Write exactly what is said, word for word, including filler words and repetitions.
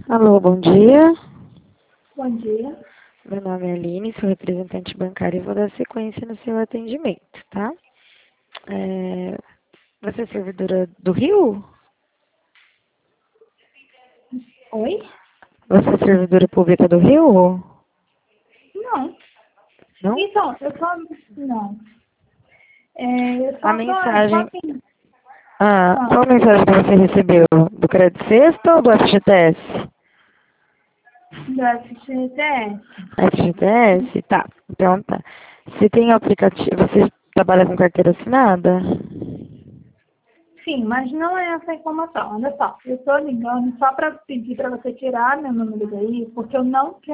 Alô, bom dia. Bom dia. Meu nome é Aline, sou representante bancária e vou dar sequência no seu atendimento, tá? É, Você é servidora do Rio? Oi? Você é servidora pública do Rio? Não. Não? Então, eu só... Não. É, eu A só tô... Só mensagem... assim... Ah, Ah, qual mensagem que você recebeu? Do Crédito Sexta ou do F G T S? do F G T S. F G T S? Tá. Então tá. Você tem aplicativo... Você trabalha com carteira assinada? Sim, mas não é essa a informação. Olha só, eu estou ligando só para pedir para você tirar meu número daí, porque eu não quero